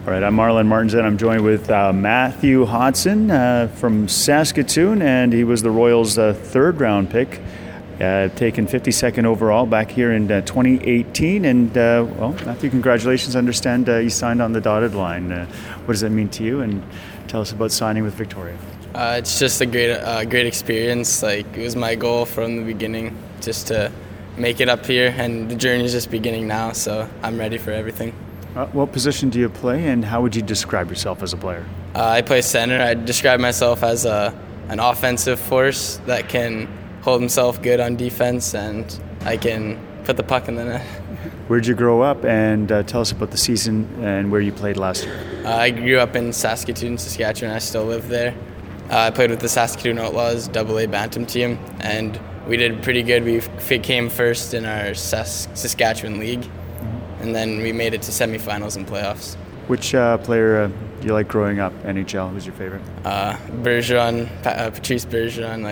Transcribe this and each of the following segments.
All right, I'm Marlon Martinson. I'm joined with Matthew Hodson from Saskatoon, and he was the Royals' third-round pick, taken 52nd overall back here in 2018. And, Matthew, congratulations. I understand you signed on the dotted line. What does that mean to you? And tell us about signing with Victoria. It's just a great experience. Like, it was my goal from the beginning just to make it up here, and the journey is just beginning now, so I'm ready for everything. What position do you play, and how would you describe yourself as a player? I play center. I describe myself as an offensive force that can hold himself good on defense, and I can put the puck in the net. Where'd you grow up, and tell us about the season and where you played last year? I grew up in Saskatoon, Saskatchewan. I still live there. I played with the Saskatoon Outlaws AA Bantam team, and we did pretty good. We came first in our Saskatchewan League. And then we made it to semifinals and playoffs. Which player you like growing up, NHL? Who's your favorite? Bergeron, Patrice Bergeron.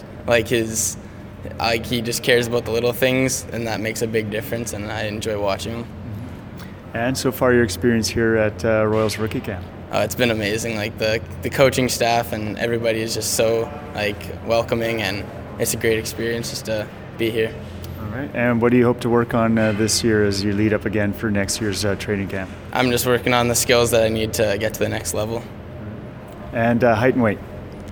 He just cares about the little things, and that makes a big difference, and I enjoy watching him. And so far, your experience here at Royals Rookie Camp? It's been amazing. Like the coaching staff and everybody is just so welcoming, and it's a great experience just to be here. All right. And what do you hope to work on this year as you lead up again for next year's training camp? I'm just working on the skills that I need to get to the next level. And height and weight?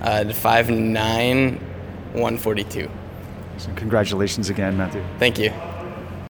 5'9", 142. So congratulations again, Matthew. Thank you.